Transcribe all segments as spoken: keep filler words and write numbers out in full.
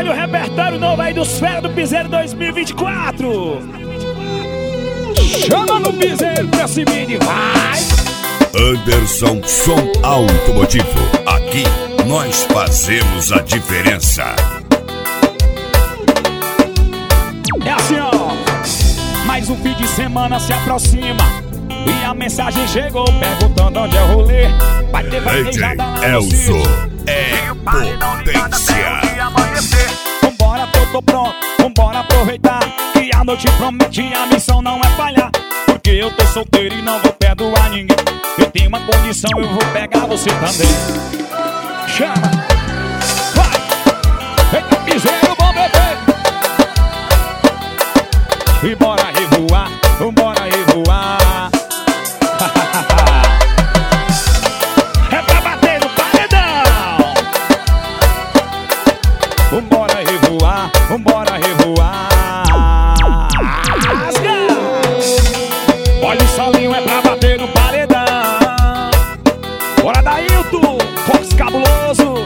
Olha o repertório novo aí dos Fera do Piseiro dois mil e vinte e quatro. Chama no piseiro pra cima e vai. Anderson Som Automotivo. Aqui nós fazemos a diferença. É assim, ó. Mais um fim de semana se aproxima e a mensagem chegou perguntando onde é o rolê. Vai ter vaquejada lá no Elzo sítio. é potência. Vambora que eu tô pronto, vambora aproveitar que a noite promete e a missão não é falhar. Porque eu tô solteiro e não vou perdoar ninguém. Eu tenho uma condição, eu vou pegar você também. Chama, vai, eita piseiro, bom bebê. E bora revoar, vambora revoar. É pra bater no paredão. Vambora revoar, vambora revoar. Rasga! Olha o solinho, é pra bater no paredão. Bora Dailton, Fox Cabuloso.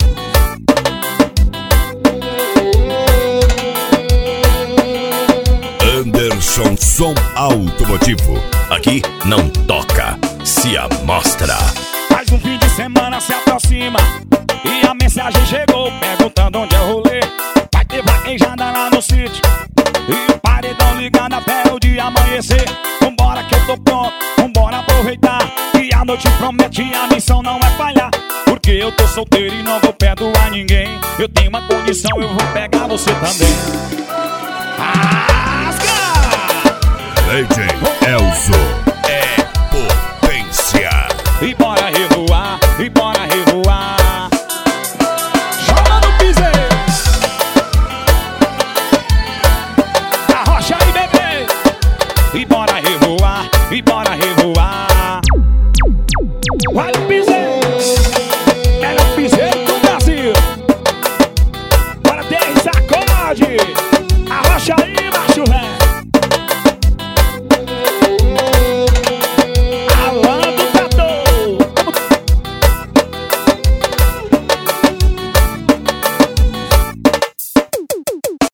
Anderson Som Automotivo. Aqui não toca, se amostra. Mais um fim de semana se aproxima e a mensagem chegou perguntando onde é o rolê. Vai ter vaquejada lá no sítio e o paredão ligado até o dia amanhecer. Vambora que eu tô pronto, vambora aproveitar que a noite promete e a missão não é falhar. Porque eu tô solteiro e não vou perdoar ninguém. Eu tenho uma condição, eu vou pegar você também. Rasga! D J Elzo é potência. E bora revoar, e bora revoar. Chama no piseiro. Arrocha aí, bebê. E bora revoar.